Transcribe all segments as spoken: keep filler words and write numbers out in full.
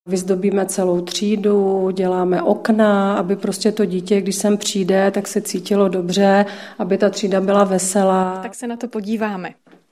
Vyzdobíme celou třídu, děláme okna, aby prostě to dítě, když sem přijde, tak se cítilo dobře, aby ta třída byla veselá. Tak se na to podíváme.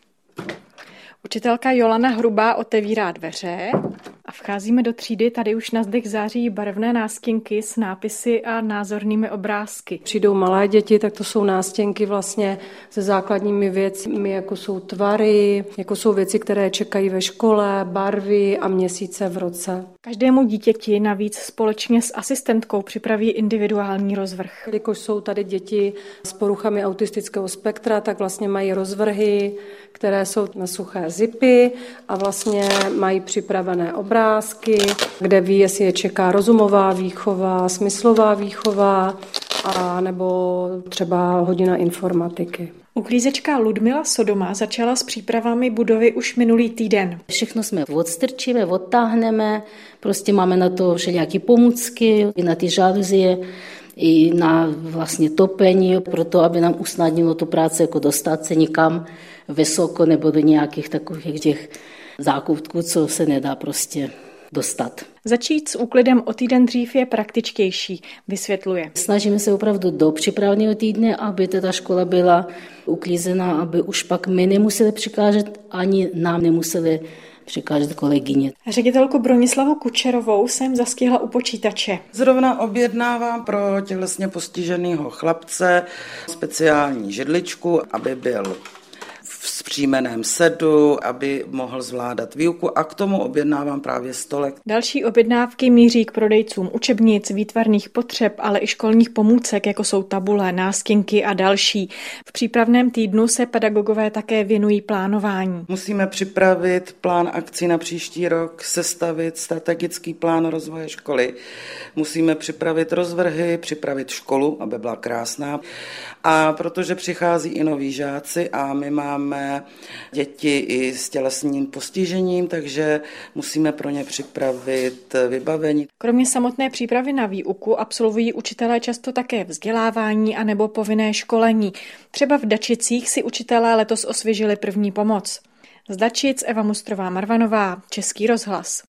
Učitelka Jolana Hrubá otevírá dveře a vcházíme do třídy. Tady už na zdech září barevné nástěnky s nápisy a názornými obrázky. Přijdou malé děti, tak to jsou nástěnky vlastně se základními věcmi, jako jsou tvary, jako jsou věci, které čekají ve škole, barvy a měsíce v roce. Každému dítěti navíc společně s asistentkou připraví individuální rozvrh. Jelikož jsou tady děti s poruchami autistického spektra, tak vlastně mají rozvrhy, které jsou na suché zipy a vlastně mají připravené obrázky, kde ví, jestli je čeká rozumová výchova, smyslová výchova a nebo třeba hodina informatiky. Uklízečka Ludmila Sodoma začala s přípravami budovy už minulý týden. Všechno jsme odstrčíme, odtáhneme, prostě máme na to všelijaké pomůcky, i na ty žaluzie, i na vlastně topení, proto aby nám usnadnilo tu práci, jako dostat se nikam vysoko nebo do nějakých takových těch zákutků, co se nedá prostě dostat. Začít s úklidem o týden dřív je praktičtější, vysvětluje. Snažíme se opravdu do přípravného týdne, aby ta škola byla uklízená, aby už pak my nemuseli přikážet, ani nám nemuseli přikážet kolegyně. Ředitelku Bronislavu Kučerovou jsem zastihla u počítače. Zrovna objednávám pro tělesně postiženého chlapce speciální židličku, aby byl v zpříjmeném sedu, aby mohl zvládat výuku a k tomu objednávám právě stolek. Další objednávky míří k prodejcům učebnic, výtvarných potřeb, ale i školních pomůcek, jako jsou tabule, nástěnky a další. V přípravném týdnu se pedagogové také věnují plánování. Musíme připravit plán akcí na příští rok, sestavit strategický plán rozvoje školy. Musíme připravit rozvrhy, připravit školu, aby byla krásná. A protože přichází i noví žáci a my máme děti i s tělesným postižením, takže musíme pro ně připravit vybavení. Kromě samotné přípravy na výuku absolvují učitelé často také vzdělávání a nebo povinné školení. Třeba v Dačicích si učitelé letos osvěžili první pomoc. Z Dačic Eva Mustrová Marvanová, Český rozhlas.